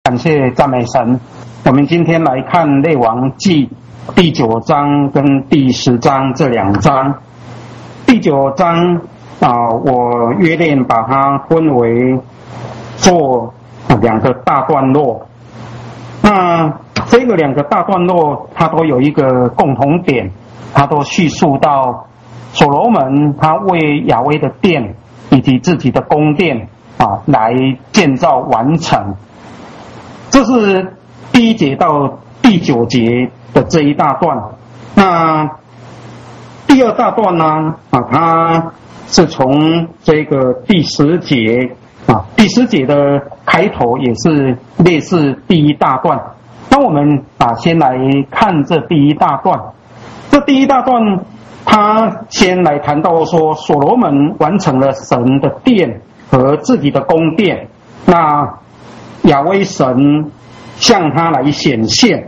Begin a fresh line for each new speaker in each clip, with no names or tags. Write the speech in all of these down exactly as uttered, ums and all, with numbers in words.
感谢赞美神。我们今天来看列王记第九章跟第十章这两章。第九章啊，我约略把它分为做两个大段落。那这个两个大段落，它都有一个共同点，它都叙述到所罗门他为亚威的殿以及自己的宫殿啊来建造完成。这是第一节到第九节的这一大段。那第二大段呢啊，它是从这个第十节啊，第十节的开头也是类似第一大段。那我们啊先来看这第一大段。这第一大段，他先来谈到说，所罗门完成了神的殿和自己的宫殿。那亚威神向他来显现，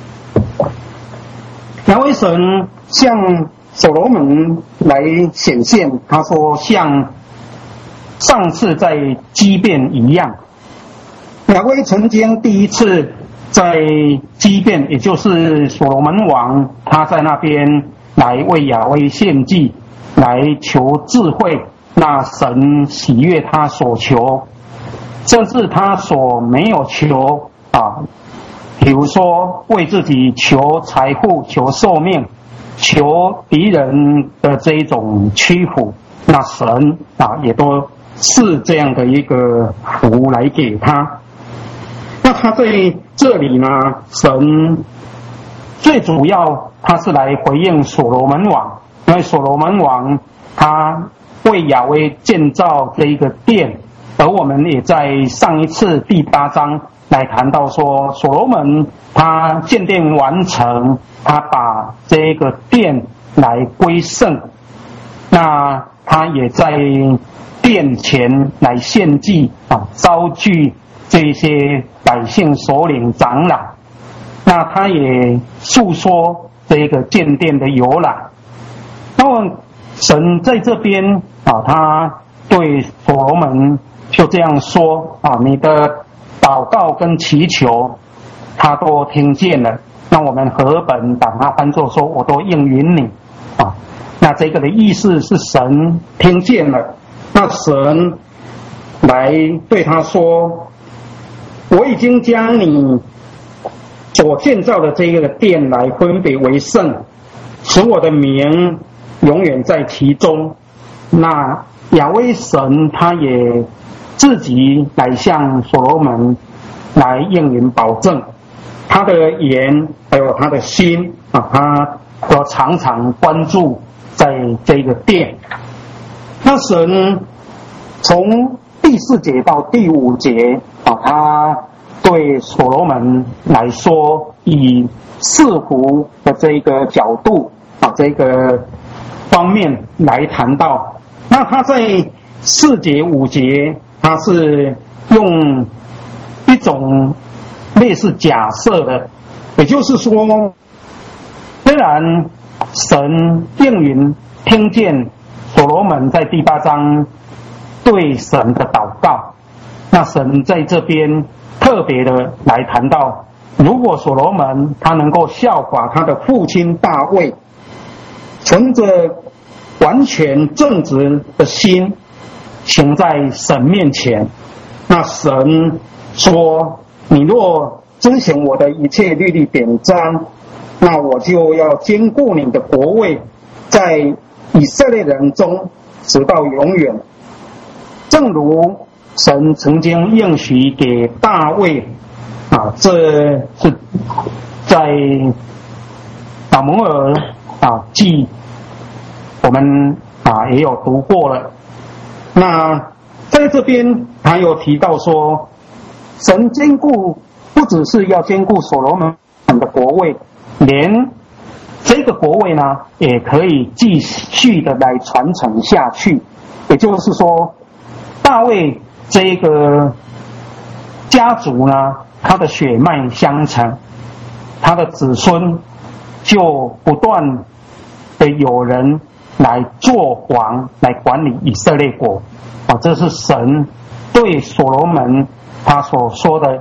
亚威神向所罗门来显现，他说像上次在基遍一样。亚威曾经第一次在基遍，也就是所罗门王，他在那边来为亚威献祭，来求智慧，那神喜悦他所求，甚至他所没有求啊，比如说为自己求财富、求寿命、求敌人的这一种屈服，那神啊也都是这样的一个福来给他。那他在这里呢，神最主要他是来回应所罗门王，因为所罗门王他为亚威建造这一个殿，而我们也在上一次第八章来谈到说，所罗门他建殿完成，他把这个殿来归圣，那他也在殿前来献祭啊，召聚这些百姓首领长老，那他也述说这个建殿的由来。那么神在这边啊，他对所罗门就这样说啊，你的祷告跟祈求他都听见了。那我们和本把它翻作说，我都应允你啊。那这个的意思是神听见了，那神来对他说，我已经将你所建造的这个殿来分别为圣，使我的名永远在其中。那亚威神他也自己来向所罗门来应允保证，他的言还有他的心啊，他都常常关注在这个殿。那神从第四节到第五节啊，他对所罗门来说，以赐福的这个角度啊，这个方面来谈到。那他在四节五节，他是用一种类似假设的，也就是说，虽然神应允听见所罗门在第八章对神的祷告，那神在这边特别的来谈到，如果所罗门他能够效法他的父亲大卫，存着完全正直的心行在神面前，那神说，你若遵行我的一切律例典章，那我就要坚固你的国位，在以色列人中直到永远。正如神曾经应许给大卫啊，这是在撒母耳啊记我们啊也有读过了。那在这边还有提到说，神坚固不只是要坚固所罗门的国位，连这个国位呢也可以继续的来传承下去。也就是说，大卫这个家族呢，他的血脉相承，他的子孙就不断的有人来做王，来管理以色列国啊，这是神对所罗门他所说的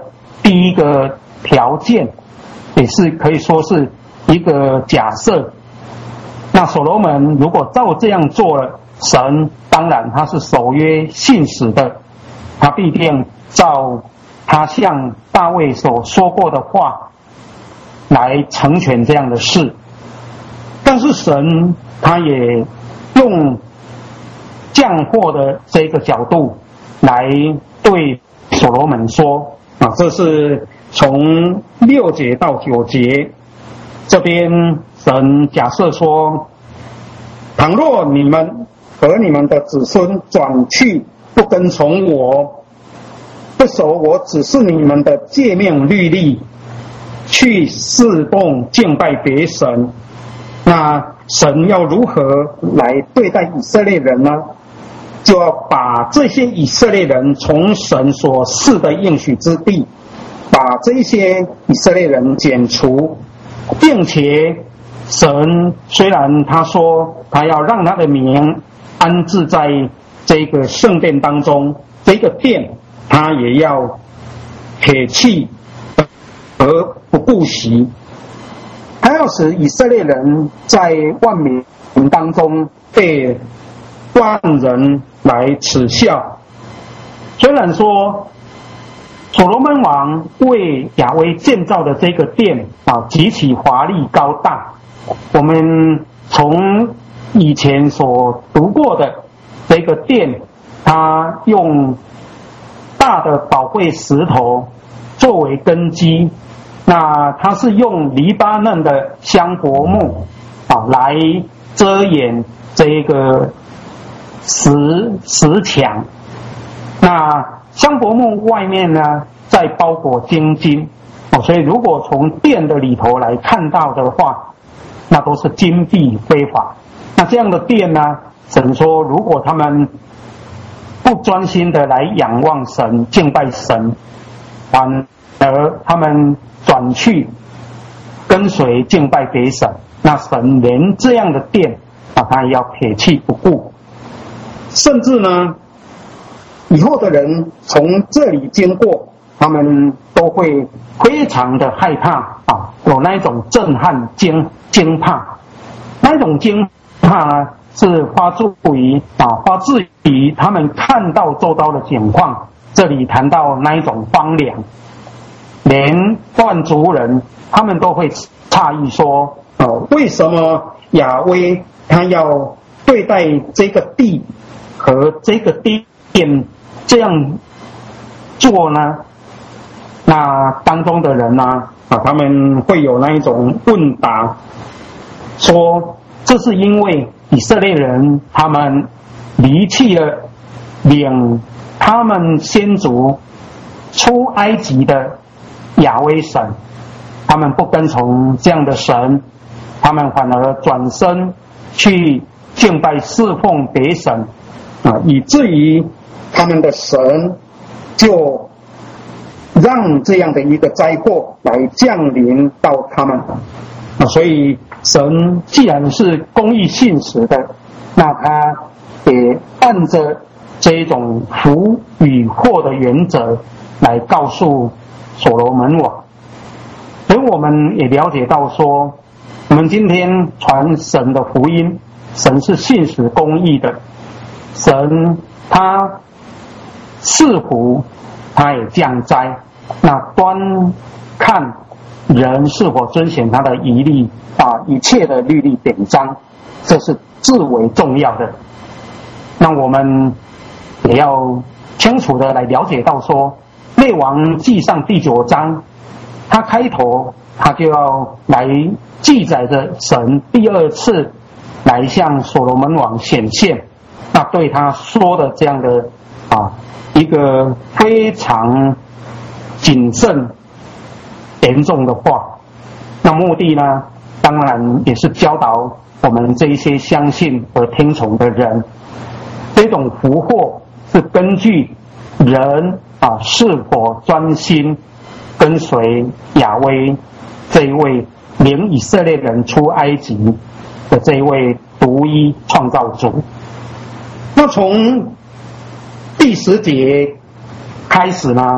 第一个条件，也是可以说是一个假设。那所罗门如果照这样做了，神当然他是守约信实的，他必定照他向大卫所说过的话来成全这样的事。但是神他也用降祸的这个角度来对所罗门说啊，这是从六节到九节，这边神假设说，倘若你们和你们的子孙转去不跟从我，不守我指示你们的诫命律例，去侍奉敬拜别神，那神要如何来对待以色列人呢？就要把这些以色列人从神所赐的应许之地，把这些以色列人剪除，并且神虽然他说他要让他的名安置在这个圣殿当中，这个殿他也要撇弃而不顾惜，他要使以色列人在万民当中被万人来耻笑。虽然说所罗门王为亚威建造的这个殿啊极其华丽高大，我们从以前所读过的这个殿，他用大的宝贵石头作为根基，那它是用黎巴嫩的香柏木啊来遮掩这个石石墙，那香柏木外面呢再包裹金金哦，所以如果从殿的里头来看到的话，那都是金碧辉煌。那这样的殿呢，神说如果他们不专心的来仰望神敬拜神，反而他们转去跟随敬拜别神，那神连这样的殿啊他也要撇弃不顾。甚至呢以后的人从这里经过，他们都会非常的害怕啊，有那一种震撼惊惊怕，那一种惊怕呢是发自于啊发自于他们看到周遭的景况。这里谈到那一种荒凉，连万族人他们都会诧异说，呃，为什么亚威他要对待这个地和这个殿这样做呢？那当中的人呢啊，他们会有那一种问答，说这是因为以色列人他们离弃了领他们先祖出埃及的亚威神，他们不跟从这样的神，他们反而转身去敬拜侍奉别神啊，以至于他们的神就让这样的一个灾祸来降临到他们啊。所以神既然是公义信实的，那他也按着这一种福与祸的原则来告诉所罗门王。所以我们也了解到说，我们今天传神的福音，神是信实公义的，神他赐福，他也降灾，那端看人是否遵循他的一律啊一切的律例典章，这是至为重要的。那我们也要清楚的来了解到说，列王记上第九章，他开头他就要来记载着神第二次来向所罗门王显现，那对他说的这样的啊一个非常谨慎严重的话。那目的呢，当然也是教导我们这一些相信和听从的人，这种福祸是根据人啊是否专心跟随亚威这一位领以色列人出埃及的这一位独一创造主。那从第十节开始呢，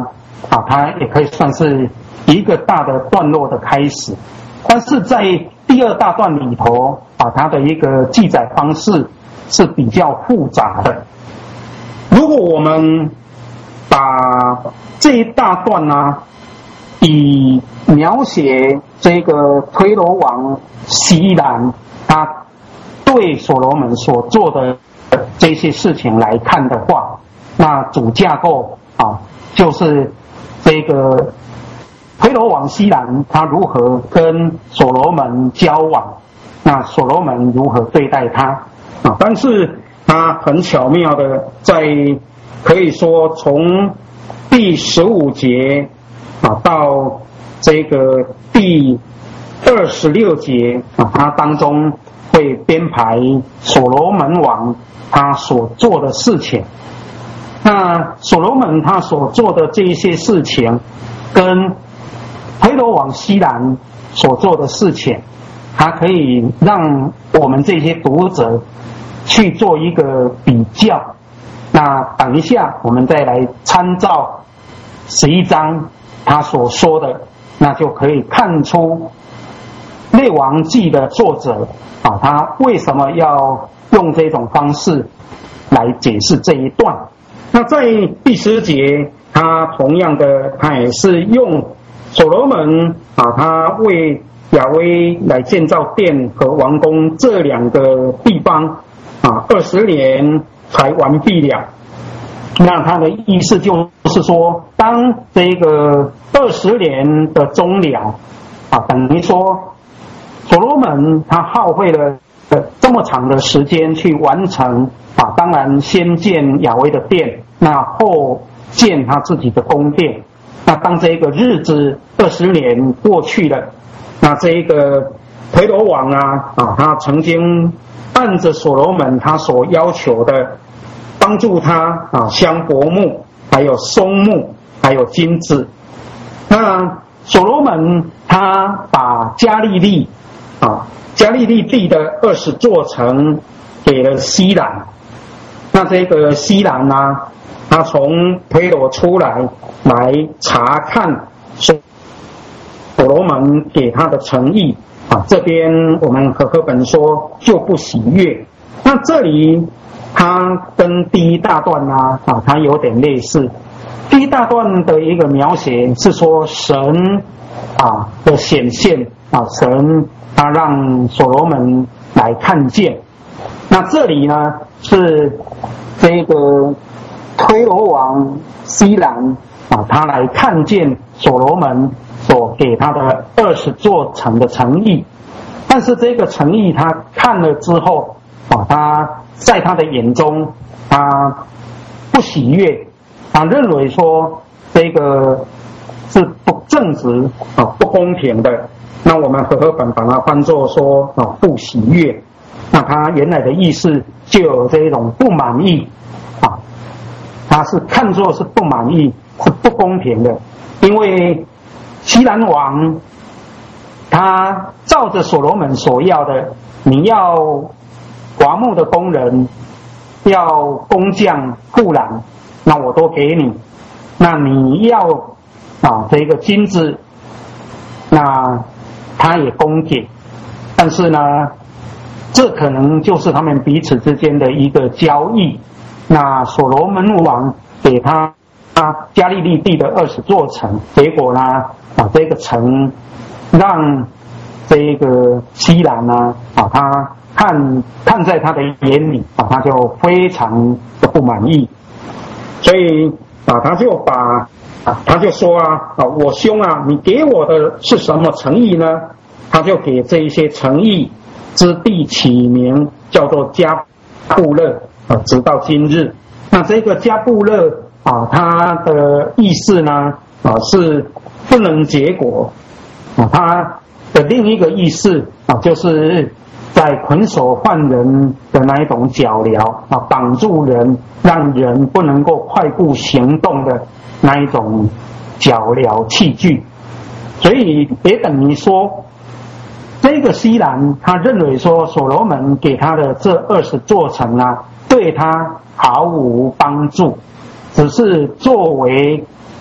啊，它也可以算是一个大的段落的开始。但是在第二大段里头，啊，它的一个记载方式是比较复杂的。如果我们把这一大段呢、啊，以描写这个推罗王西兰他对所罗门所做的这些事情来看的话，那主架构啊，就是这个推罗王西兰他如何跟所罗门交往，那所罗门如何对待他啊？但是他很巧妙的在可以说从第十五节啊到这个第二十六节啊，它当中会编排所罗门王他所做的事情。那所罗门他所做的这一些事情，跟推罗王西兰所做的事情，它可以让我们这些读者去做一个比较。那等一下我们再来参照十一章他所说的，那就可以看出列王记的作者啊，他为什么要用这种方式来解释这一段。那在第十节，他同样的，他也是用所罗门啊，他为亚威来建造殿和王宫这两个地方啊，二十年才完毕了。那他的意思就是说，当这个二十年的终了啊，等于说所罗门他耗费了这么长的时间去完成啊，当然先建亚威的殿，那后建他自己的宫殿。那当这个日子二十年过去了，那这一个推罗王啊啊，他曾经按着所罗门他所要求的，帮助他啊香柏木，还有松木，还有金子。那所罗门他把加利利啊加利利地的二十座城给了西兰。那这个西兰呢、啊，他从推罗出来来查看所罗门给他的诚意啊，这边我们和合本说就不喜悦。那这里它跟第一大段呢 啊, 啊，它有点类似。第一大段的一个描写是说神啊的显现啊，神他让所罗门来看见。那这里呢是这个推罗王西兰啊，他来看见所罗门所给他的二十座城的诚意。但是这个诚意他看了之后啊，他在他的眼中他不喜悦，他认为说这个是不正直啊，不公平的。那我们和合本把它翻作说啊不喜悦，那他原来的意思就有这种不满意啊，他是看作是不满意，是不公平的。因为西兰王他照着所罗门所要的，你要伐木的工人，要工匠雇郎，那我都给你。那你要啊这个金子，那他也供给。但是呢，这可能就是他们彼此之间的一个交易。那所罗门王给他他加利利地的二十座城，结果呢啊这个城让这个西兰呢啊他看看在他的眼里啊，他就非常的不满意。所以啊他就把啊他就说啊啊我兄啊，你给我的是什么诚意呢？他就给这一些诚意之地起名叫做加布勒啊，直到今日。那这个加布勒啊，它的意思呢啊是不能结果啊，它的另一个意思啊就是在捆锁犯人的那一种脚镣啊，绑住人，让人不能够快步行动的那一种脚镣器具。所以也等于说，这个西兰他认为说所罗门给他的这二十座城啊，对他毫无帮助，只是作为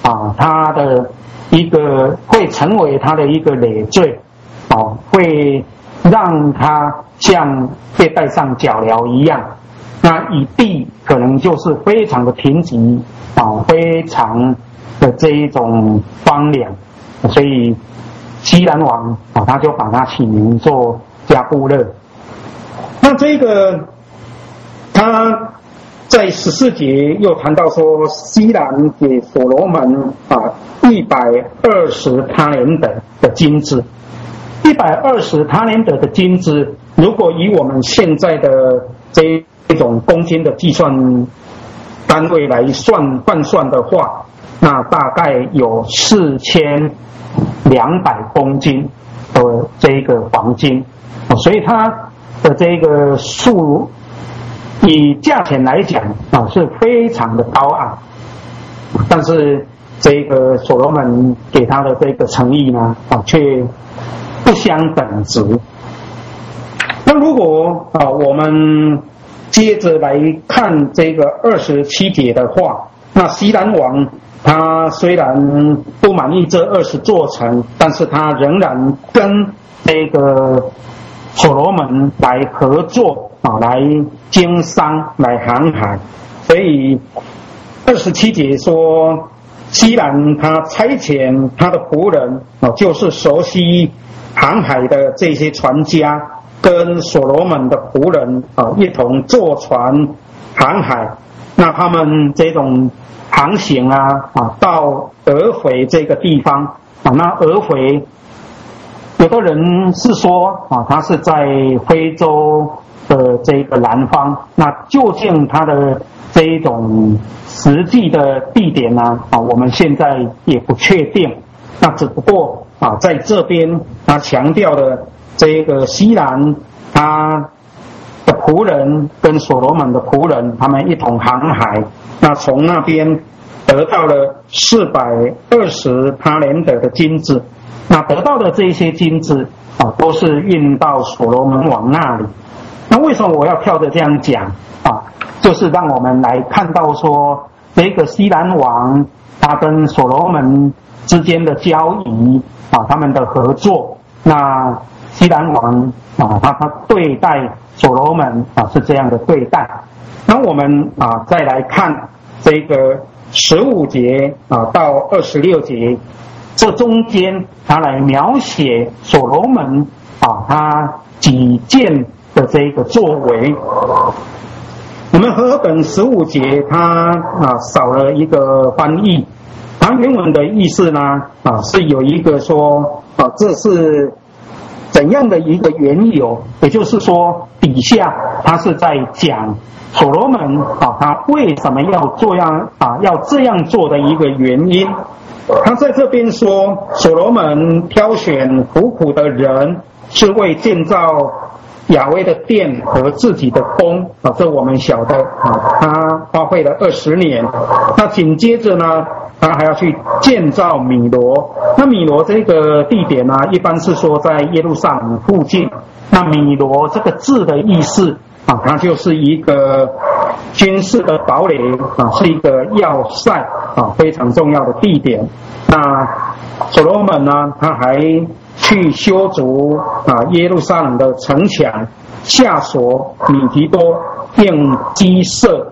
啊，他的一个会成为他的一个累赘，哦，会让他像被戴上脚镣一样。那以地可能就是非常的贫瘠啊，非常的这一种荒凉，所以西兰王啊，他就把它起名做迦布勒。那这个他在十四节又谈到说，西兰给所罗门啊一百二十他连德的金子，一百二十他连德的金子，如果以我们现在的这这种公斤的计算单位来算换算的话，那大概有四千两百公斤的这个黄金，所以它的这个数以价钱来讲啊是非常的高昂，但是这个所罗门给他的这个诚意呢啊却不相等值。那如果啊我们接着来看这个二十七节的话，那西兰王他虽然不满意这二十座城，但是他仍然跟这个所罗门来合作啊，来经商，来航海。所以二十七节说，西兰他差遣他的仆人啊，就是熟悉航海的这些船家，跟所罗门的仆人啊一同坐船航海。那他们这种航行啊啊到俄斐这个地方啊，那俄斐有的人是说啊，它是在非洲的这个南方。那究竟它的这一种实际的地点呢啊，我们现在也不确定。那只不过啊，在这边他强调的这个西兰他的仆人跟所罗门的仆人，他们一同航海，那从那边得到了四百二十他连德的金子。那得到的这些金子啊，都是运到所罗门王那里。那为什么我要跳着这样讲啊？就是让我们来看到说，这个西兰王他跟所罗门之间的交易啊，他们的合作。那西兰王啊，他他对待所罗门啊是这样的对待。那我们啊再来看这个十五节啊到二十六节，这中间他来描写所罗门啊他几件的这个作为。我们和合本十五节他啊少了一个翻译，它原文的意思呢啊是有一个说啊这是怎样的一个缘由，也就是说底下他是在讲所罗门啊他为什么要这样啊要这样做的一个原因。他在这边说，所罗门挑选苦苦的人，是为建造亚威的殿和自己的宫啊，这我们晓得啊，他花费了二十年。那紧接着呢，他还要去建造米罗。那米罗这个地点呢，一般是说在耶路撒冷附近。那米罗这个字的意思啊，它就是一个军事的堡垒啊，是一个要塞啊，非常重要的地点。那所罗门呢，他还去修筑啊耶路撒冷的城墙，下索米提多，并基设。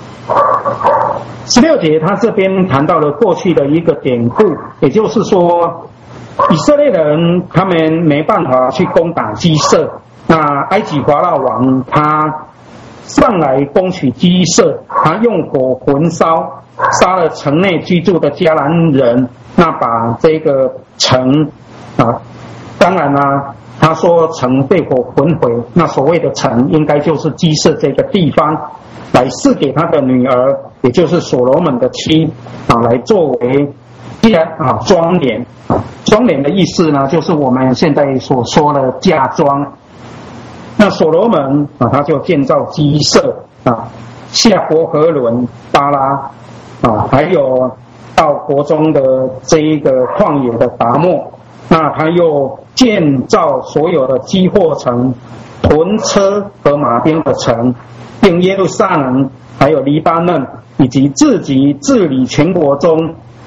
十六节他这边谈到了过去的一个典故，也就是说以色列人他们没办法去攻打基设，那埃及法老王他上来攻取基设，他用火焚烧，杀了城内居住的迦南人，那把这个城啊，当然啦、啊，他说城被火焚毁，那所谓的城应该就是基设这个地方，来赐给他的女儿，也就是所罗门的妻啊，来作为啊庄帘啊，庄帘的意思呢，就是我们现在所说的嫁妆。那所罗门啊，他就建造基设啊，下伯和伦、巴拉啊，还有到国中的这一个旷野的达莫。那他又建造所有的基货城、屯车和马兵的城，并耶路撒冷还有黎巴嫩，以及自己治理全国中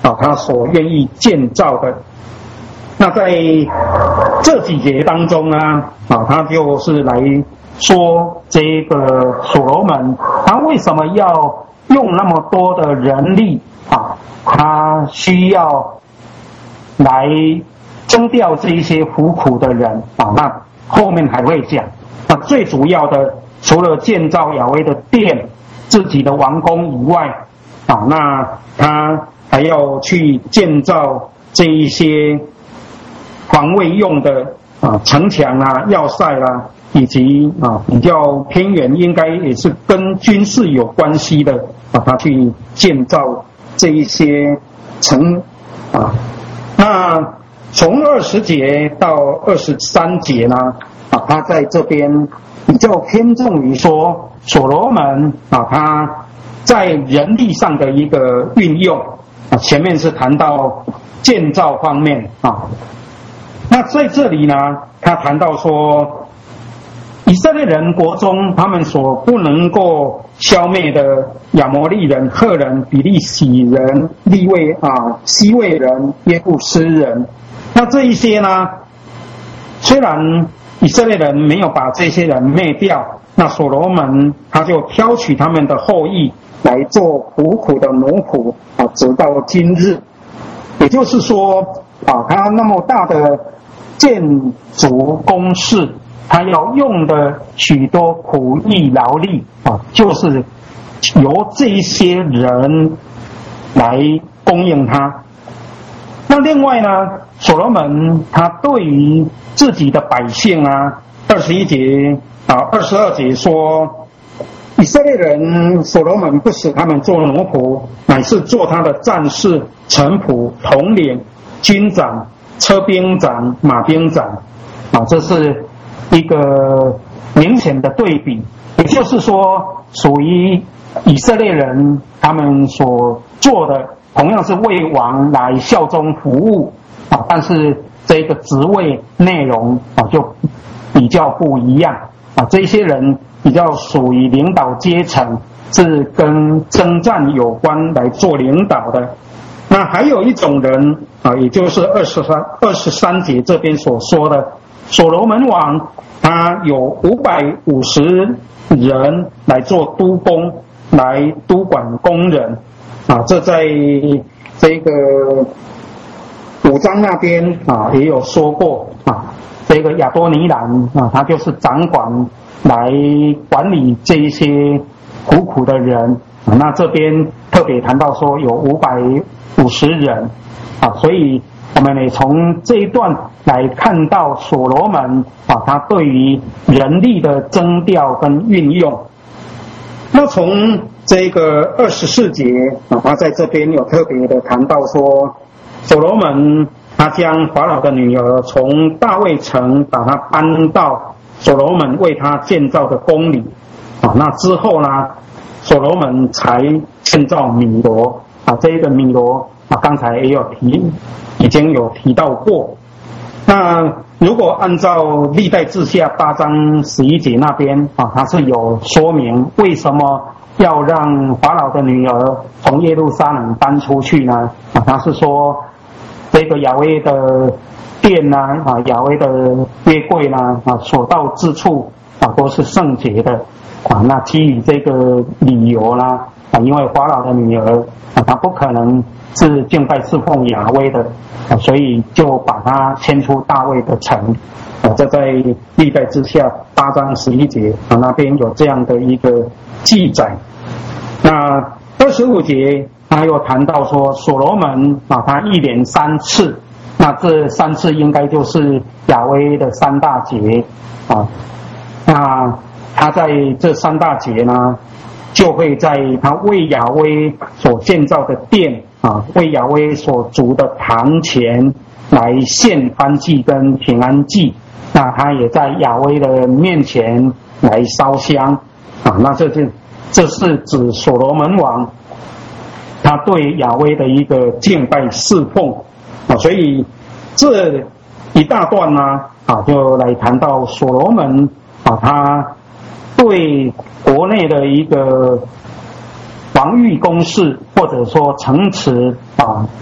啊他所愿意建造的。那在这几节当中呢，啊他就是来说这个所罗门他为什么要用那么多的人力啊，他需要来征调这一些服苦的人啊，那后面还会讲。那最主要的除了建造亚威的殿自己的王宫以外啊，那他还要去建造这一些防卫用的啊城墙啊要塞啦，以及啊比较偏远应该也是跟军事有关系的啊，他去建造这一些城啊。那从二十节到二十三节呢啊，他在这边比较偏重于说所罗门啊他在人力上的一个运用啊，前面是谈到建造方面啊。那在这里呢，他谈到说，以色列人国中他们所不能够消灭的亚摩利人、赫人、比利洗人、利未啊、西魏人、耶布斯人，那这一些呢，虽然以色列人没有把这些人灭掉，那所罗门他就挑取他们的后裔来做服苦的奴仆啊，直到今日。也就是说啊，他那么大的建筑工事，他要用的许多苦役劳力啊，就是由这一些人来供应他。那另外呢，所罗门他对于自己的百姓啊，二十一节啊，二十二节说，以色列人所罗门不使他们做奴仆，乃是做他的战士、臣仆、统领、军长、车兵长、马兵长啊，这是一个明显的对比。也就是说，属于以色列人他们所做的同样是为王来效忠服务啊，但是这个职位内容啊就比较不一样啊，这些人比较属于领导阶层，是跟征战有关来做领导的。那还有一种人啊，也就是二十三二十三节这边所说的，所罗门王他有五百五十人来做督工，来督管工人啊，这在这个五章那边啊也有说过啊，这个亚多尼兰啊，他就是掌管来管理这一些苦苦的人啊，那这边特别谈到说有五百五十人啊，所以我们也从这一段来看到所罗门啊，他对于人力的征调跟运用。那从这个二十四节啊，他在这边有特别的谈到说，所罗门他将法老的女儿从大卫城把她搬到所罗门为他建造的宫里啊，那之后呢，所罗门才建造米罗啊，这个米罗啊，刚才也有提，已经有提到过。那如果按照历代志下八章十一节那边啊，它是有说明为什么要让法老的女儿从耶路撒冷搬出去呢？啊，他是说这个亚威的殿呢，啊，亚威的约柜呢，啊，所到之处啊都是圣洁的啊。那基于这个理由呢，啊，因为法老的女儿啊，她不可能是敬拜侍奉亚威的啊，所以就把她迁出大卫的城啊。这在历代之下八章十一节啊那边有这样的一个记载。那二十五节他又谈到说，所罗门啊，他一连三次，那这三次应该就是亚威的三大节啊。那他在这三大节呢，就会在他为亚威所建造的殿啊，为亚威所筑的堂前来献燔祭跟平安祭。那他也在亚威的面前来烧香啊。那这是这是指所罗门王他对亚威的一个敬拜侍奉啊。所以这一大段呢啊，就来谈到所罗门啊，他对国内的一个防御工事或者说城池啊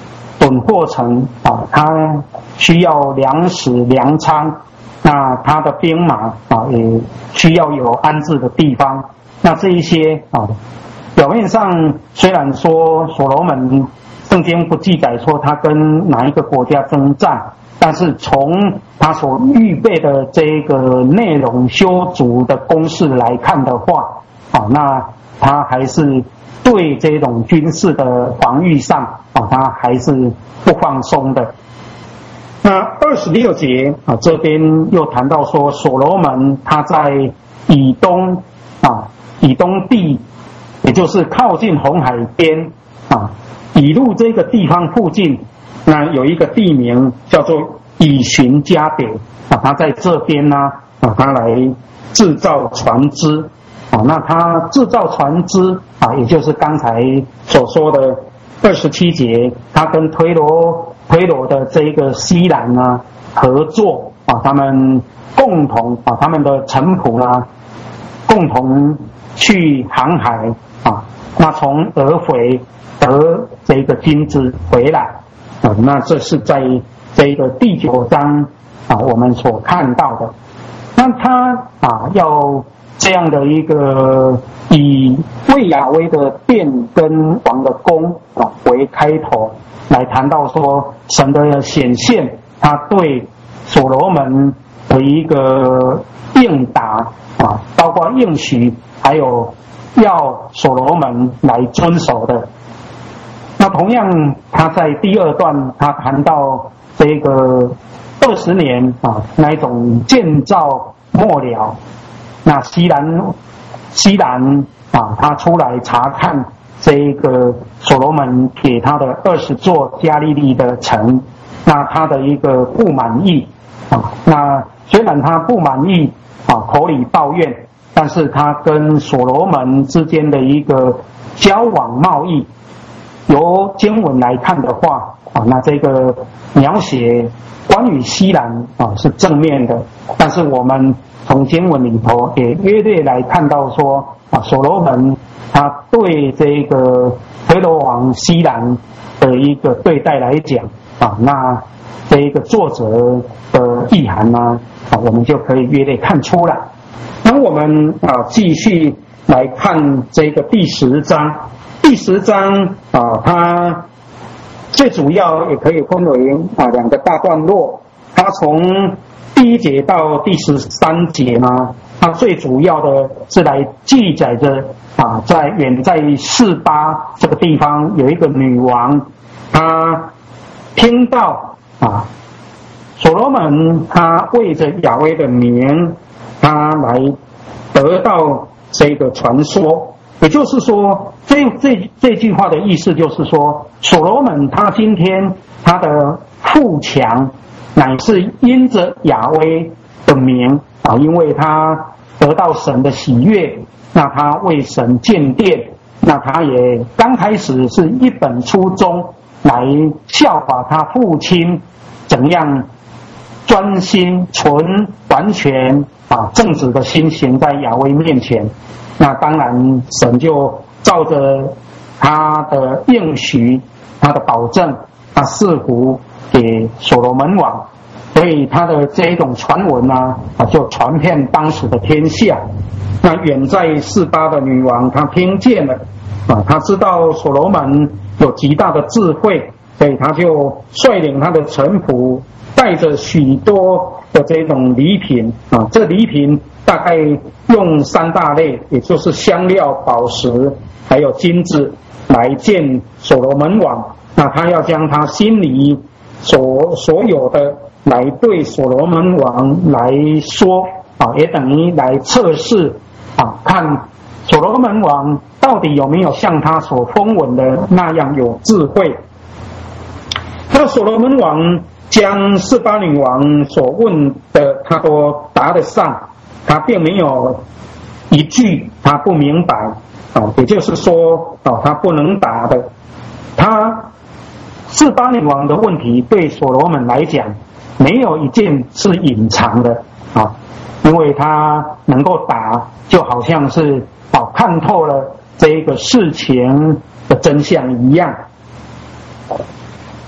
准货城啊，它需要粮食粮仓，那它的兵马啊也需要有安置的地方。那这一些啊，表面上虽然说所罗门圣经不记载说他跟哪一个国家征战，但是从他所预备的这个内容修筑的公式来看的话，啊，那他还是对这种军事的防御上啊，他还是不放松的。那二十六节啊，这边又谈到说，所罗门他在以东啊，以东地，也就是靠近红海边啊，以路这个地方附近，那有一个地名叫做以寻加别啊，他在这边呢啊，他来制造船只啊，那他制造船只啊，也就是刚才所说的二十七节，他跟推罗推罗的这个西兰呢合作啊，他们共同啊，他们的臣仆啦，共同去航海啊，那从俄斐得这个金子回来啊，那这是在这个第九章啊我们所看到的。那他啊要这样的一个以为亚威的殿跟王的宫啊为开头，来谈到说神的显现，他对所罗门的一个应答啊，包括应许，还有要所罗门来遵守的。那同样他在第二段他谈到这个二十年啊那一种建造末了，那西兰西兰啊他出来查看这个所罗门给他的二十座加利利的城，那他的一个不满意啊，那虽然他不满意啊，口里抱怨，但是他跟所罗门之间的一个交往贸易，由经文来看的话啊，那这个描写关于西兰啊是正面的，但是我们从经文里头也约略来看到说啊，所罗门他对这个推罗王西兰的一个对待来讲啊，那这一个作者的意涵呢啊，我们就可以约略看出来。那我们啊继续来看这个第十章，第十章啊，它最主要也可以分为啊两个大段落。它从第一节到第十三节呢，它最主要的是来记载着啊，在远在示巴这个地方有一个女王，她听到啊所罗门他为着亚威的名，他来得到这个传说。也就是说，这这这句话的意思就是说，所罗门他今天他的富强，乃是因着亚威的名啊，因为他得到神的喜悦，那他为神建殿，那他也刚开始是一本初衷来效法他父亲怎样专心纯完全啊正直的心行在亚威面前。那当然神就照着他的应许，他的保证，他赐福给所罗门王，所以他的这一种传闻呢啊就传遍当时的天下。那远在示巴的女王她听见了啊，她知道所罗门有极大的智慧，所以她就率领她的臣仆，带着许多的这种礼品啊，这礼品大概用三大类，也就是香料、宝石还有金子来见所罗门王。那他要将他心里所所有的来对所罗门王来说啊，也等于来测试啊，看所罗门王到底有没有像他所风闻的那样有智慧。那所罗门王将示巴女王所问的他都答得上，他并没有一句他不明白啊，也就是说啊，他不能答的。他示巴女王的问题对所罗门来讲，没有一件是隐藏的啊，因为他能够答，就好像是啊看透了这个事情的真相一样。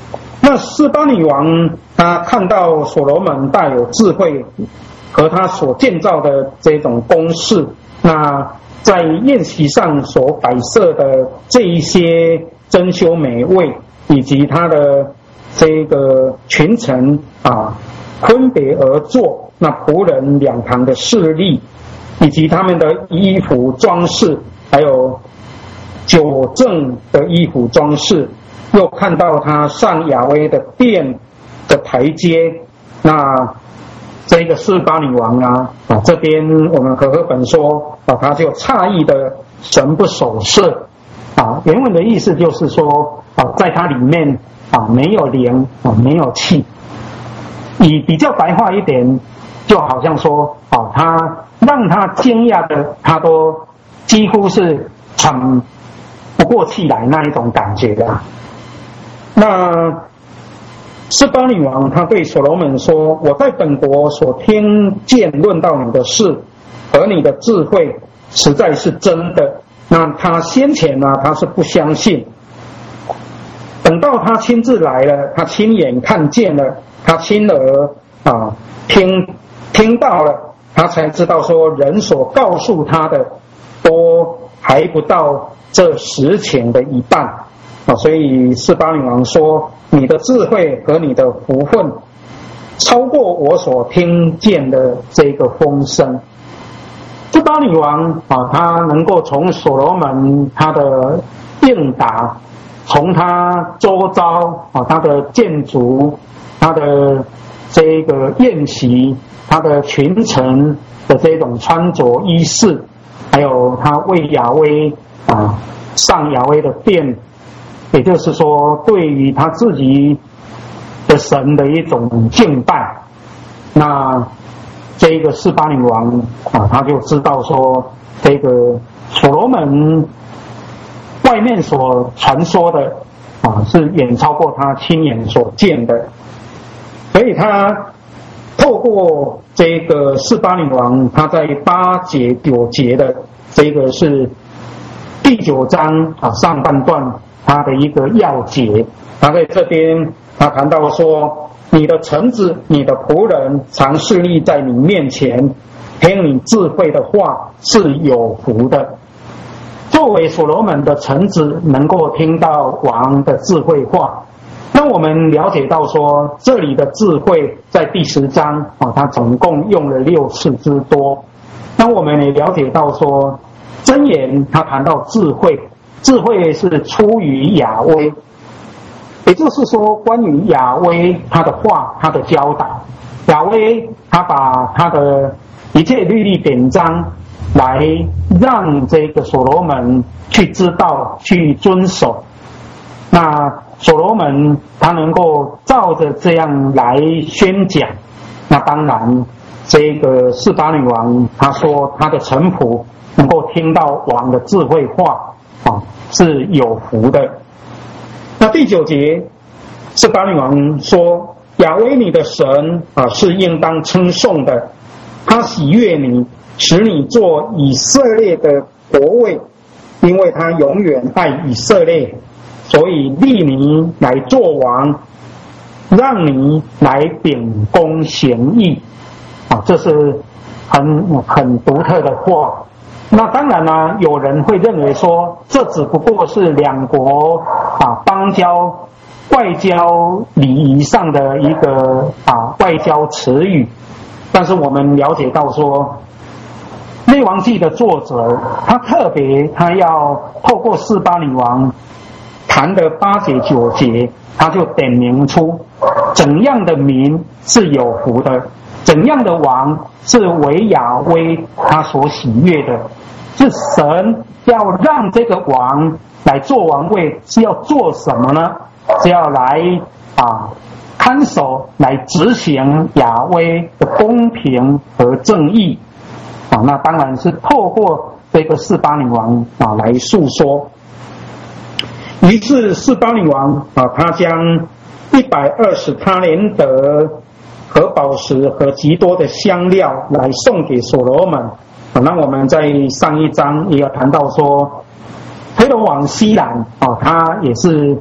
那示巴女王她看到所罗门大有智慧和他所建造的这种宫室，那在宴席上所摆设的这一些珍馐美味，以及他的这个群臣啊分别而坐，那仆人两旁的侍立，以及他们的衣服装饰，还有酒政的衣服装饰，又看到他上亚威的殿的台阶，那这个示巴女王啊，啊这边我们和合本说啊，他就诧异的神不守舍啊，原文的意思就是说啊，在它里面啊没有灵啊没有气，以比较白话一点，就好像说啊，他让他惊讶的，他都几乎是喘不过气来那一种感觉啊。那示巴女王她对所罗门说：“我在本国所听见论到你的事和你的智慧，实在是真的。”那他先前呢，他是不相信，等到他亲自来了，他亲眼看见了，他亲耳啊听听到了，他才知道说人所告诉他的都还不到这实情的一半啊。所以示巴女王说：“你的智慧和你的福分，超过我所听见的这个风声。”示巴女王啊，她能够从所罗门他的应答，从他周遭啊他的建筑，他的这个宴席，他的群臣的这种穿着衣饰，还有他为亚威啊上亚威的殿，也就是说对于他自己的神的一种敬拜，那这个示巴女王啊，他就知道说这个所罗门外面所传说的啊，是远超过他亲眼所见的，所以他透过这个示巴女王，他在八节九节的这个是第九章啊上半段他的一个要节，他在这边他谈到说：“你的臣子，你的仆人，常侍立在你面前，听你智慧的话，是有福的。”作为所罗门的臣子，能够听到王的智慧话，那我们了解到说，这里的智慧在第十章啊，它总共用了六次之多。那我们也了解到说，箴言它谈到智慧，智慧是出于亚威。也就是说，关于亚威他的话，他的教导，亚威他把他的一切律例典章来让这个所罗门去知道、去遵守。那所罗门他能够照着这样来宣讲，那当然，这个示巴女王他说他的臣仆能够听到王的智慧话啊，是有福的。那第九节，示巴女王说：“亚威你的神啊，是应当称颂的，他喜悦你，使你做以色列的国位，因为他永远爱以色列，所以立你来做王，让你来秉公行义。”啊，这是很很独特的话。那当然啦，有人会认为说，这只不过是两国啊邦交外交礼仪上的一个啊外交词语。但是我们了解到说，《列王纪》的作者他特别他要透过示巴女王谈的八节九节，他就点明出怎样的民是有福的，怎样的王是为亚威他所喜悦的，是神要让这个王来做王位，是要做什么呢？是要来啊看守、来执行亚威的公平和正义啊。那当然是透过这个示巴女王啊来诉说。于是示巴女王啊，她将一百二十他连得和宝石和极多的香料来送给所罗门。啊，那我们在上一章也有谈到说，黑龙王西兰啊，他也是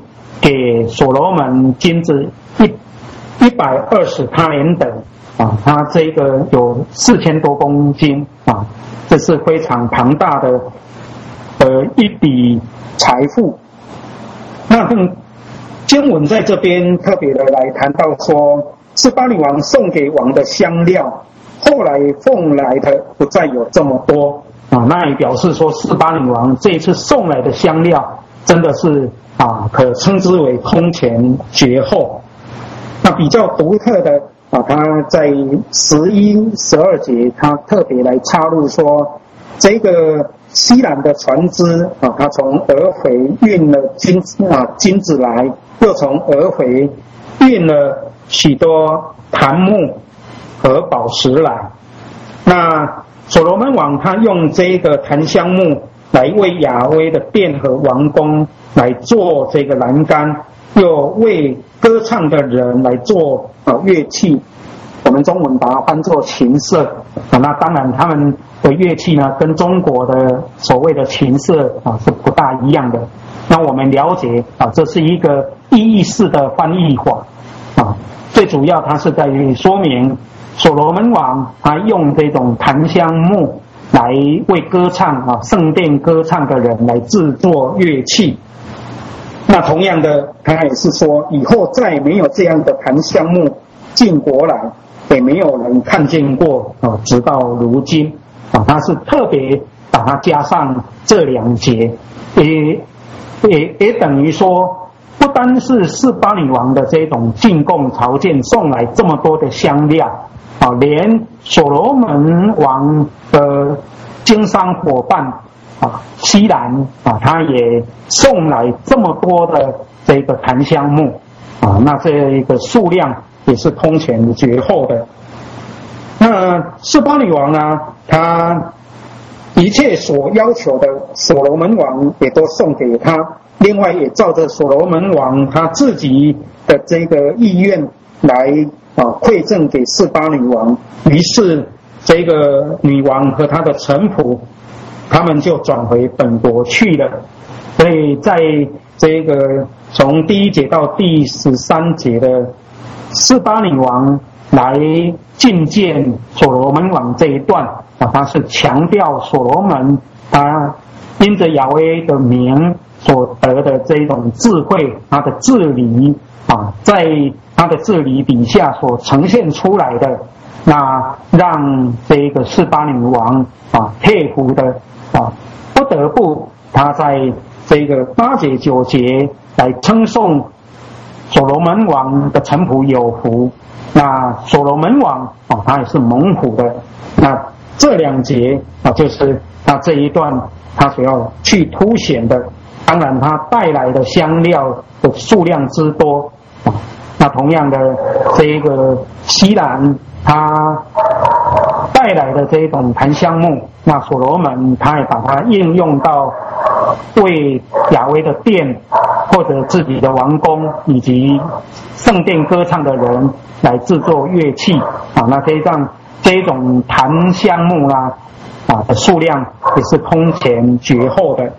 给所罗门金子一一百二十他连等啊，他这个有四千多公斤啊，这是非常庞大的呃一笔财富。那更经文在这边特别的来谈到说，示巴女王送给王的香料，后来奉来的不再有这么多啊，那也表示说示巴女王这一次送来的香料真的是啊，可称之为空前绝后。那比较独特的啊，他在十一、十二节，他特别来插入说，这个西兰的船只啊，他从俄斐运了金啊金子来，又从俄斐运了许多檀木和宝石来。那所罗门王他用这个檀香木来为亚威的殿和王宫来做这个栏杆，又为歌唱的人来做啊乐器，我们中文把它翻作琴瑟啊。那当然他们的乐器呢，跟中国的所谓的琴瑟啊是不大一样的。那我们了解啊，这是一个意义式的翻译法啊，最主要它是在于说明所罗门王他用这种檀香木来为歌唱啊圣殿歌唱的人来制作乐器。那同样的，他也是说，以后再没有这样的檀香木进国来，也没有人看见过啊，直到如今啊，他是特别把它加上这两节，也也也等于说，不单是示巴女王的这种进贡朝见送来这么多的香料啊，连所罗门王的经商伙伴啊，西兰啊，他也送来这么多的这个檀香木啊，那这一个数量也是空前绝后的。那示巴女王呢，她一切所要求的，所罗门王也都送给他，另外也照着所罗门王他自己的这个意愿来啊馈赠给示巴女王。于是这个女王和她的臣仆，他们就转回本国去了。所以在这个从第一节到第十三节的示巴女王来觐见所罗门王这一段啊，他是强调所罗门他因着亚威的名所得的这种智慧，他的治理啊，在他的治理底下所呈现出来的，那让这个示巴女王啊佩服的啊，不得不他在这个八节九节来称颂所罗门王的臣仆有福，那所罗门王啊他也是蒙福的。那这两节啊，就是他这一段他所要去凸显的。当然他带来的香料的数量之多啊，那同样的这个西兰他带来的这种檀香木，那所罗门他也把它应用到为亚威的殿或者自己的王宫以及圣殿歌唱的人来制作乐器啊，那这样这种檀香木啦啊的数量也是空前绝后的。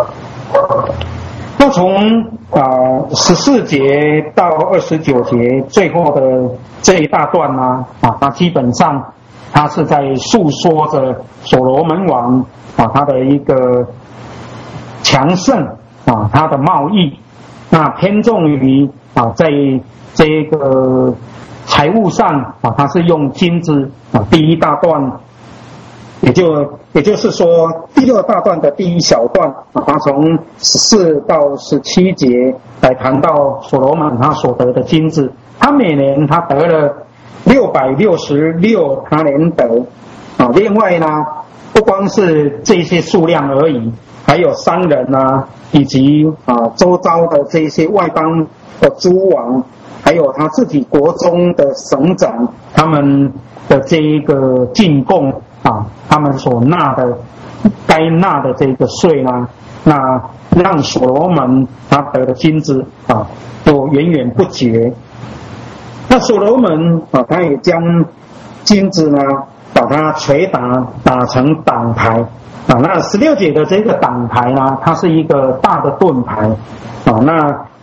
那从啊十四节到二十九节最后的这一大段呢啊，那基本上他是在诉说着所罗门王啊他的一个强盛啊，他的贸易，那偏重于啊在这个财务上啊，他是用金子啊，第一大段。也就也就是说，第二大段的第一小段啊，他从十四到十七节来谈到所罗门他所得的金子，他每年他得了六百六十六他连得啊。另外呢，不光是这些数量而已，还有商人啊，以及啊周遭的这些外邦的诸王，还有他自己国中的省长，他们的这一个进贡。啊，他们所纳的该纳的这个税呢，那让所罗门他得的金子啊，就源源不绝。那所罗门啊，他也将金子呢，把它捶打打成挡牌啊。那十六节的这个挡牌呢，它是一个大的盾牌啊。那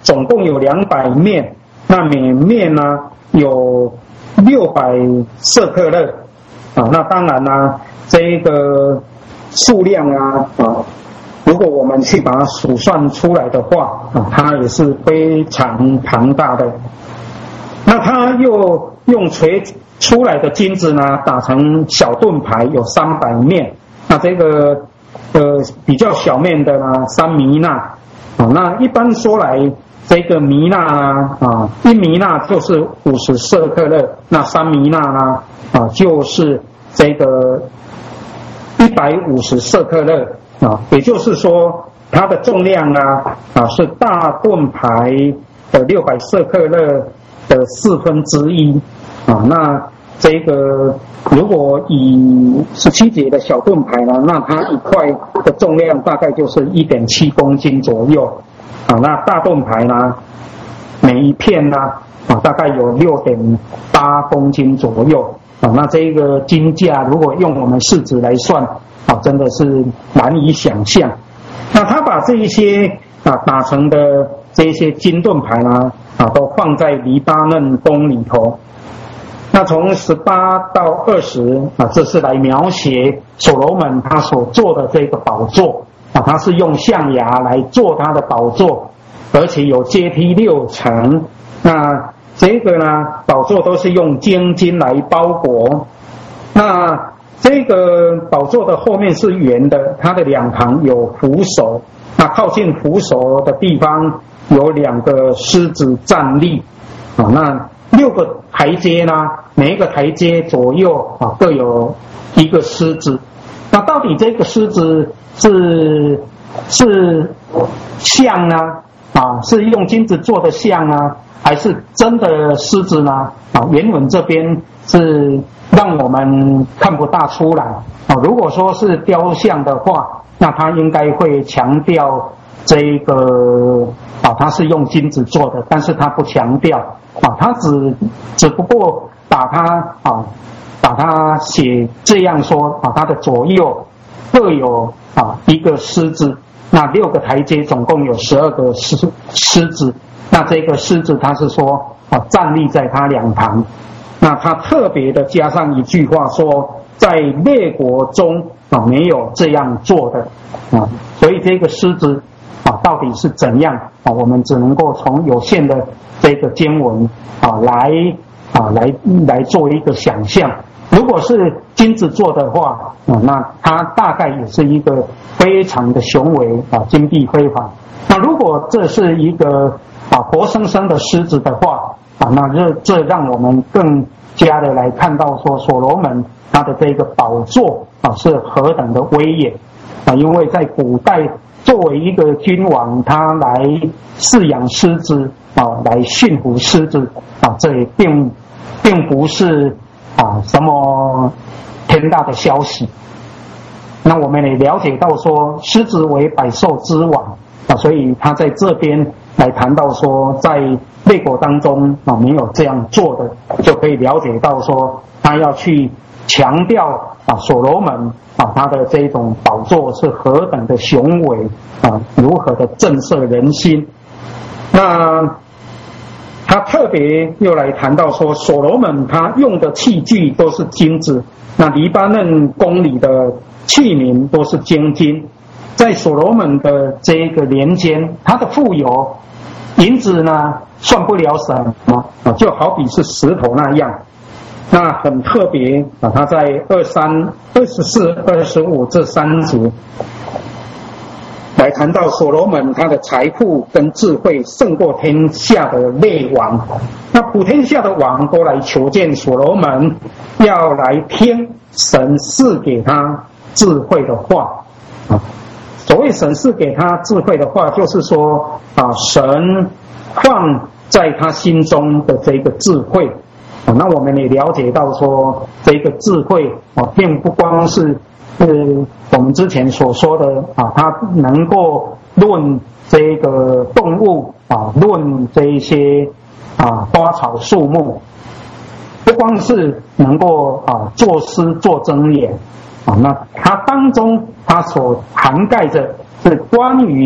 总共有两百面，那每面呢有六百舍克勒啊。那当然呢，这个数量啊啊，如果我们去把它数算出来的话啊，它也是非常庞大的。那它又用锤出来的金子呢，打成小盾牌，有三百面。那这个呃比较小面的呢，三弥纳啊。那一般说来，这个弥纳呢啊，一弥纳就是五十舍克勒，那三弥纳呢啊就是这个一百五十舍克勒啊。也就是说，它的重量呢啊是大盾牌的六百舍克勒的四分之一啊。那这个如果以十七节的小盾牌呢，那它一块的重量大概就是 一点七公斤左右啊。那大盾牌呢，每一片呢啊大概有 六点八公斤左右啊。那这个金价如果用我们市值来算啊，真的是难以想象。那他把这一些啊打成的这一些金盾牌呢啊，都放在黎巴嫩宫里头。那从十八到二十啊，这是来描写所罗门他所做的这个宝座啊，他是用象牙来做他的宝座，而且有阶梯六层。那这个呢，宝座都是用精金来包裹。那这个宝座的后面是圆的，它的两旁有扶手，那靠近扶手的地方有两个狮子站立啊。那六个台阶呢，每一个台阶左右啊各有一个狮子。那到底这个狮子是是像呢啊，是用金子做的像呢，还是真的狮子呢？啊，原文这边是让我们看不大出来啊。如果说是雕像的话，那它应该会强调这个啊，它是用金子做的，但是它不强调啊，它只只不过把它啊，把它写这样说啊，它的左右各有啊一个狮子，那六个台阶总共有十二个狮狮子，那这个狮子它是说啊站立在它两旁，那它特别的加上一句话说，在列国中啊没有这样做的啊，所以这个狮子啊到底是怎样啊，我们只能够从有限的这个经文啊来啊来来做一个想象。如果是金子做的话啊，那它大概也是一个非常的雄伟啊，金碧辉煌。那如果这是一个啊活生生的狮子的话啊，那这这让我们更加的来看到说，所罗门他的这个宝座啊是何等的威严啊！因为在古代，作为一个君王，他来饲养狮子啊，来驯服狮子啊，这也并并不是啊什么天大的消息。那我们也了解到说，狮子为百兽之王啊，所以他在这边来谈到说，在列国当中啊没有这样做的，就可以了解到说，他要去强调啊所罗门啊他的这种宝座是何等的雄伟啊，如何的震慑人心。那他特别又来谈到说，所罗门他用的器具都是金子，那黎巴嫩宫里的器皿都是精金。在所罗门的这个年间，他的富有，银子呢算不了什么啊，就好比是石头那样。那很特别啊，他在二三、二十四、二十五这三节来谈到所罗门他的财富跟智慧胜过天下的列王，那普天下的王都来求见所罗门，要来听神赐给他智慧的话啊。所谓神赐给他智慧的话，就是说啊，神放在他心中的这个智慧啊。那我们也了解到说，这个智慧啊，并不光是呃我们之前所说的啊，它能够论这个动物啊，论这一些啊花草树木，不光是能够啊作诗作箴言啊，那它当中它所涵盖着是关于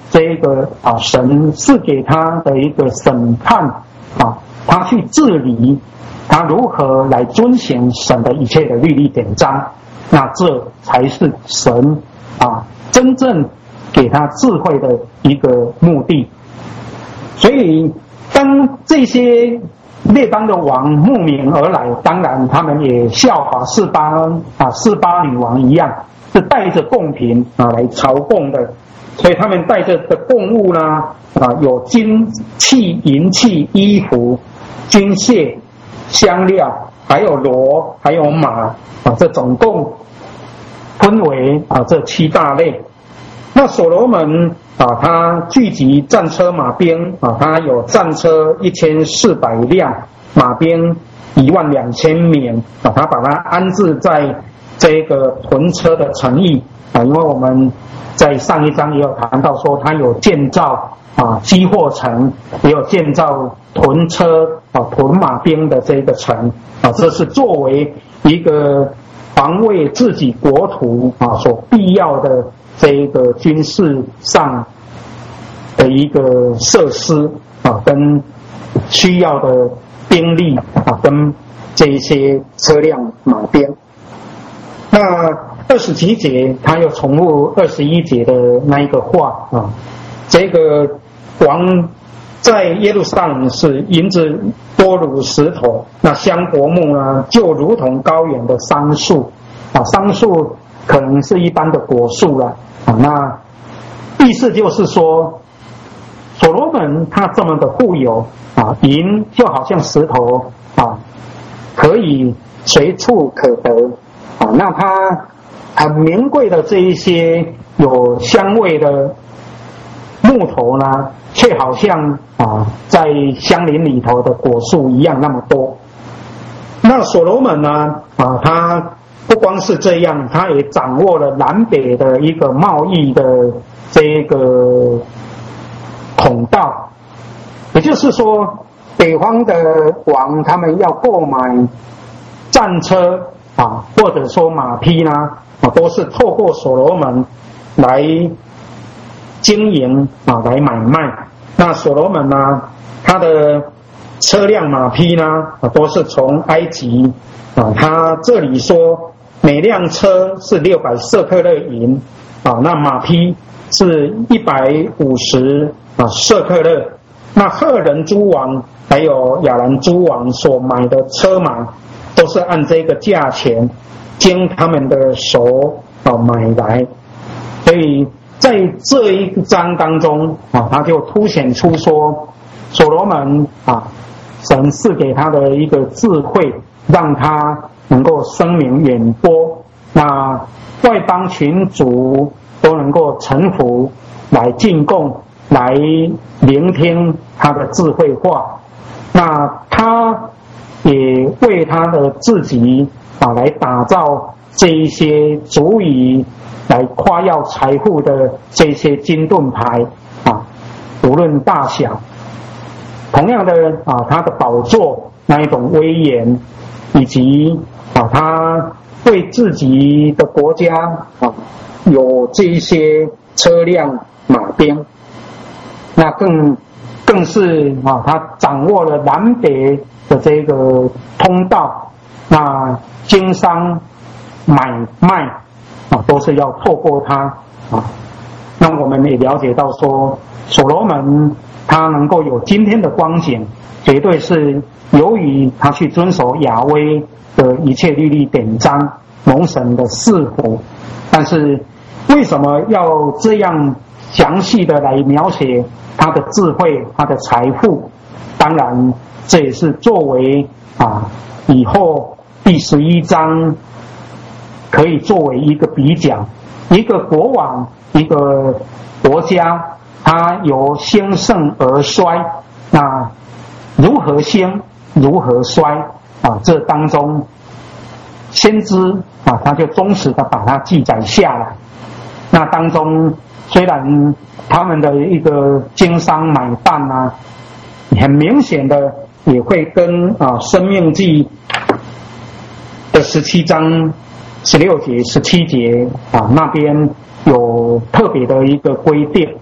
这个啊神赐给他的一个审判啊，他去治理，他如何来遵行神的一切的律例典章，那这才是神啊真正给他智慧的一个目的。所以当这些列邦的王慕名而来，当然他们也效法示巴啊示巴女王一样，是带着贡品啊来朝贡的。所以他们带着的贡物呢啊有金器、银器、衣服、军械、香料，还有骡，还有马啊，这总共分为啊这七大类。那所罗门啊，他聚集战车马兵啊，他有战车一千四百辆，马兵一万两千名啊，他把它安置在这个屯车的城邑啊，因为我们在上一章也有谈到说，他有建造啊积货城，也有建造屯车啊屯马兵的这个城啊，这是作为一个防卫自己国土啊所必要的这个军事上的一个设施啊，跟需要的兵力啊，跟这一些车辆马兵。那二十七节他又重复二十一节的那一个话啊，这个王在耶路撒冷是银子多如石头，那香柏木呢就如同高原的桑树啊，桑树可能是一般的果树了啊。那意思就是说，所罗门他这么的富有啊，银就好像石头啊，可以随处可得啊。那他很名贵的这一些有香味的木头呢，却好像啊在香林里头的果树一样那么多。那所罗门呢啊，他不光是这样，他也掌握了南北的一个贸易的这个通道，也就是说，北方的王他们要购买战车啊，或者说马匹呢，啊，都是透过所罗门来经营啊，来买卖。那所罗门呢，他的车辆马匹呢，啊，都是从埃及啊，他这里说每辆车是六百舍客勒银啊，那马匹是一百五十啊舍客勒。那赫人诸王还有亚兰诸王所买的车马，都是按这个价钱经他们的手啊买来。所以在这一章当中啊，他就凸显出说，所罗门啊，神赐给他的一个智慧，让他能够声名远播，那外邦群族都能够臣服来进贡，来聆听他的智慧话。那他也为他的自己啊来打造这一些足以来夸耀财富的这些金盾牌啊，无论大小。同样的啊，他的宝座那一种威严，以及啊，他为自己的国家啊有这一些车辆马兵，那更更是啊，他掌握了南北的这个通道，那经商买卖啊，都是要透过他啊。那我们也了解到说，所罗门他能够有今天的光景，绝对是由于他去遵守亚威的一切律例典章，蒙神的赐福。但是为什么要这样详细的来描写他的智慧、他的财富？当然，这也是作为啊以后第十一章可以作为一个比较，一个国王、一个国家，它由兴盛而衰，那如何兴，如何衰啊？这当中，先知啊，他就忠实的把它记载下来。那当中虽然他们的一个经商买办啊，很明显的也会跟啊《申命记》的十七章十六节、十七节啊那边有特别的一个规定。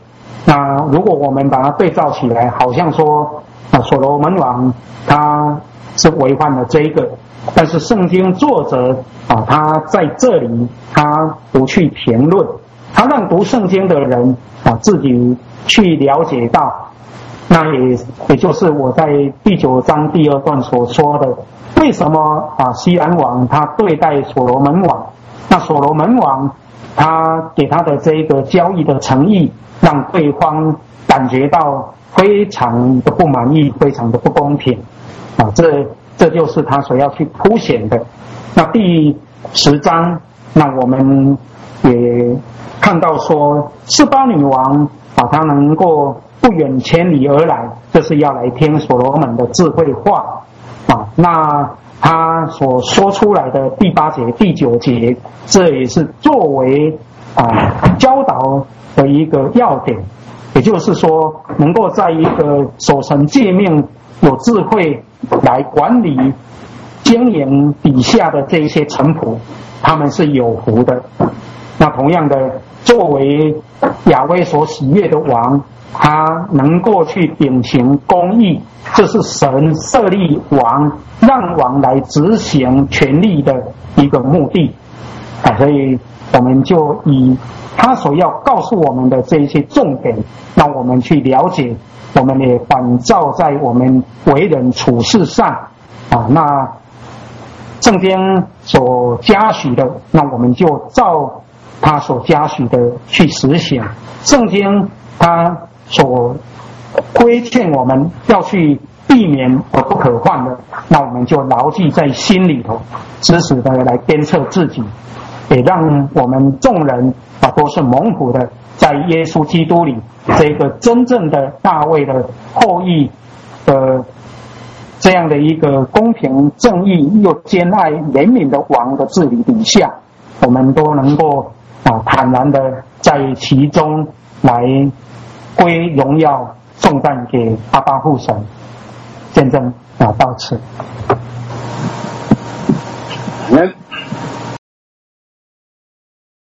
那如果我们把它对照起来，好像说啊，所罗门王他是违反了这个，但是圣经作者啊，他在这里他不去评论，他让读圣经的人啊自己去了解到，那也也就是我在第九章第二段所说的，为什么啊西兰王他对待所罗门王，那所罗门王他给他的这个交易的诚意，让对方感觉到非常的不满意，非常的不公平啊，这这就是他所要去凸显的。那第十章，那我们也看到说，示巴女王啊，她能够不远千里而来，就是要来听所罗门的智慧话啊。那他所说出来的第八节、第九节，这也是作为啊教导的一个要点，也就是说，能够在一个守神诫命、有智慧来管理、经营底下的这一些臣仆，他们是有福的。那同样的，作为亚威所喜悦的王，他能够去秉行公义，这是神设立王，让王来执行权力的一个目的啊。所以我们就以他所要告诉我们的这一些重点，让我们去了解，我们也反照在我们为人处事上啊。那圣经所嘉许的，那我们就照他所嘉许的去实行。圣经他所规劝我们要去避免而不可犯的，那我们就牢记在心里头，时时的来鞭策自己，也让我们众人啊都是蒙福的，在耶稣基督里这个真正的大卫的后裔的这样的一个公平正义又兼爱怜悯的王的治理底下，我们都能够啊坦然的在其中来归荣耀颂赞给阿爸父神。见证啊到此。
Amen.